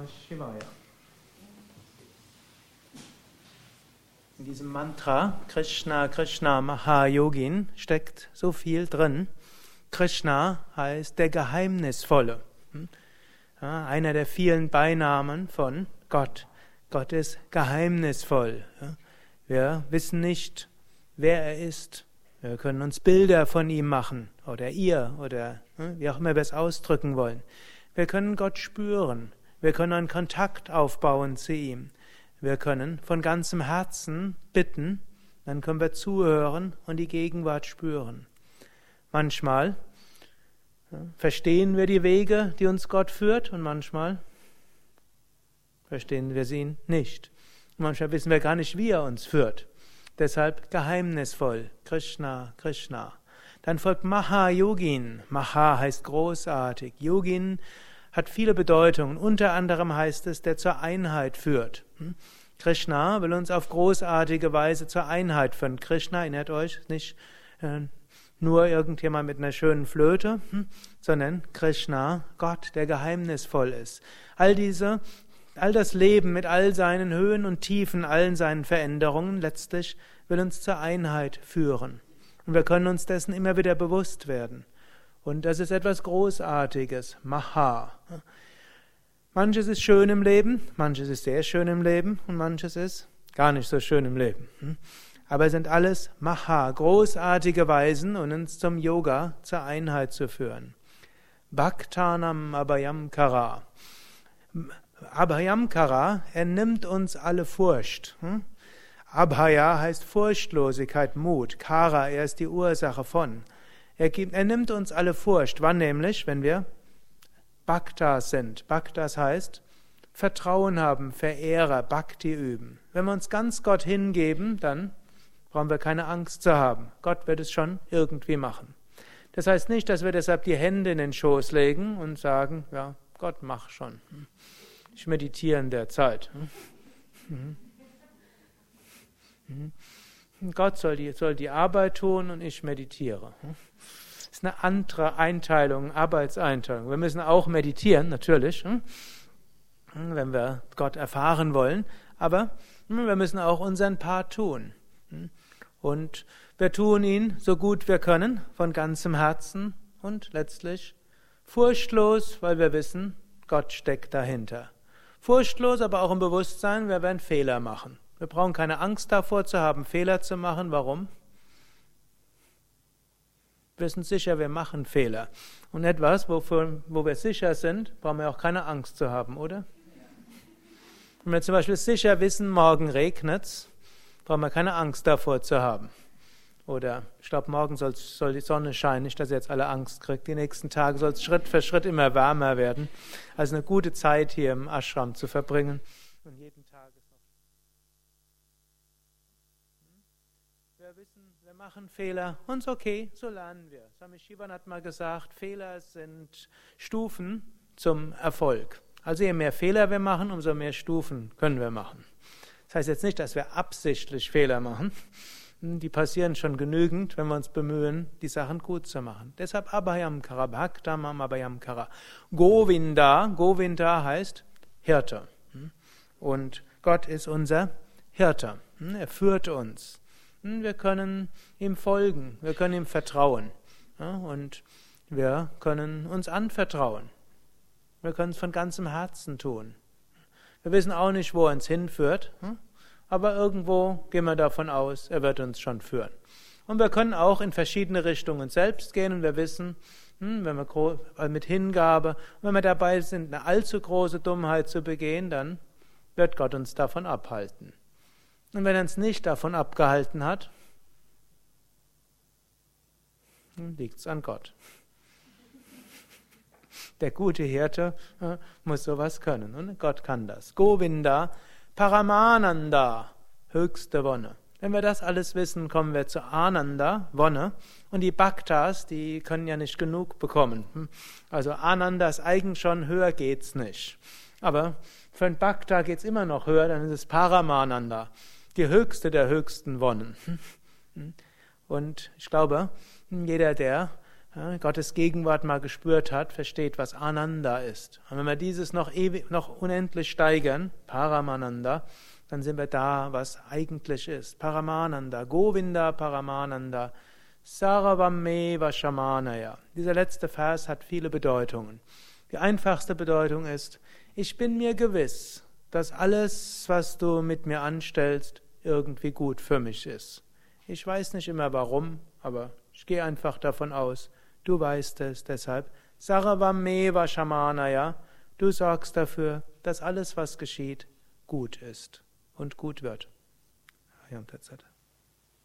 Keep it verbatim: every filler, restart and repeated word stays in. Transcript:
Shivaya. In diesem Mantra Krishna, Krishna, Mahayogin steckt so viel drin. Krishna heißt der Geheimnisvolle. Ja, einer der vielen Beinamen von Gott. Gott ist geheimnisvoll. Wir wissen nicht, wer er ist. Wir können uns Bilder von ihm machen oder ihr oder wie auch immer wir es ausdrücken wollen. Wir können Gott spüren. Wir können einen Kontakt aufbauen zu ihm. Wir können von ganzem Herzen bitten, dann können wir zuhören und die Gegenwart spüren. Manchmal ja, verstehen wir die Wege, die uns Gott führt, und manchmal verstehen wir sie nicht. Und manchmal wissen wir gar nicht, wie er uns führt. Deshalb geheimnisvoll, Krishna, Krishna. Dann folgt Mahayogin. Maha heißt großartig. Yogin hat viele Bedeutungen. Unter anderem heißt es, der zur Einheit führt. Krishna will uns auf großartige Weise zur Einheit führen. Krishna, erinnert euch, nicht äh, nur irgendjemand mit einer schönen Flöte, sondern Krishna, Gott, der geheimnisvoll ist. All diese, all das Leben mit all seinen Höhen und Tiefen, allen seinen Veränderungen, letztlich will uns zur Einheit führen. Und wir können uns dessen immer wieder bewusst werden. Und das ist etwas Großartiges, Maha. Manches ist schön im Leben, manches ist sehr schön im Leben und manches ist gar nicht so schön im Leben. Aber es sind alles Maha, großartige Weisen, um uns zum Yoga, zur Einheit zu führen. Bhaktanam Abhayamkara. Abhayamkara, er nimmt uns alle Furcht. Abhaya heißt Furchtlosigkeit, Mut. Kara, er ist die Ursache von. Er, gibt, er nimmt uns alle Furcht. Wann nämlich? Wenn wir Bhaktas sind. Bhaktas heißt Vertrauen haben, Verehrer, Bhakti üben. Wenn wir uns ganz Gott hingeben, dann brauchen wir keine Angst zu haben. Gott wird es schon irgendwie machen. Das heißt nicht, dass wir deshalb die Hände in den Schoß legen und sagen, ja, Gott, mach schon. Ich meditiere in der Zeit. Gott soll die, soll die Arbeit tun und ich meditiere. Das ist eine andere Einteilung, Arbeitseinteilung. Wir müssen auch meditieren, natürlich, wenn wir Gott erfahren wollen, aber wir müssen auch unseren Part tun. Und wir tun ihn so gut wir können, von ganzem Herzen und letztlich furchtlos, weil wir wissen, Gott steckt dahinter. Furchtlos, aber auch im Bewusstsein, wir werden Fehler machen. Wir brauchen keine Angst davor zu haben, Fehler zu machen. Warum? Wir sind sicher, wir machen Fehler. Und etwas, wofür, wo wir sicher sind, brauchen wir auch keine Angst zu haben, oder? Wenn wir zum Beispiel sicher wissen, morgen regnet es, brauchen wir keine Angst davor zu haben. Oder ich glaube, morgen soll, soll die Sonne scheinen, nicht, dass ihr jetzt alle Angst kriegt. Die nächsten Tage soll es Schritt für Schritt immer wärmer werden. Also eine gute Zeit hier im Ashram zu verbringen. Und jeden Tag ist noch. Wir wissen, wir machen Fehler und okay, so lernen wir. Swami Shivan hat mal gesagt, Fehler sind Stufen zum Erfolg. Also je mehr Fehler wir machen, umso mehr Stufen können wir machen. Das heißt jetzt nicht, dass wir absichtlich Fehler machen. Die passieren schon genügend, wenn wir uns bemühen, die Sachen gut zu machen. Deshalb Abhayamkara, Bhaktamam Abhayamkara. Govinda, Govinda heißt Hirte. Und Gott ist unser Hirte. Er führt uns. Wir können ihm folgen, wir können ihm vertrauen. Und wir können uns anvertrauen. Wir können es von ganzem Herzen tun. Wir wissen auch nicht, wo er uns hinführt. Aber irgendwo gehen wir davon aus, er wird uns schon führen. Und wir können auch in verschiedene Richtungen selbst gehen und wir wissen, wenn wir mit Hingabe, wenn wir dabei sind, eine allzu große Dummheit zu begehen, dann wird Gott uns davon abhalten. Und wenn er uns nicht davon abgehalten hat, dann liegt es an Gott. Der gute Hirte äh, muss sowas können und Gott kann das. Govinda, Paramananda, höchste Wonne. Wenn wir das alles wissen, kommen wir zu Ananda, Wonne. Und die Bhaktas, die können ja nicht genug bekommen. Also Ananda ist eigentlich schon, höher geht's nicht. Aber für ein Bhakta geht's immer noch höher, dann ist es Paramananda, die höchste der höchsten Wonnen. Und ich glaube, jeder, der ja, Gottes Gegenwart mal gespürt hat, versteht, was Ananda ist. Und wenn wir dieses noch ewig, noch unendlich steigern, Paramananda, dann sind wir da, was eigentlich ist. Paramananda, Govinda Paramananda, Sarvameva Shamanaya. Dieser letzte Vers hat viele Bedeutungen. Die einfachste Bedeutung ist, ich bin mir gewiss, dass alles, was du mit mir anstellst, irgendwie gut für mich ist. Ich weiß nicht immer warum, aber ich gehe einfach davon aus, du weißt es, deshalb Sarvameva Shamanaya, du sorgst dafür, dass alles, was geschieht, gut ist und gut wird. Ayam Tat Sat.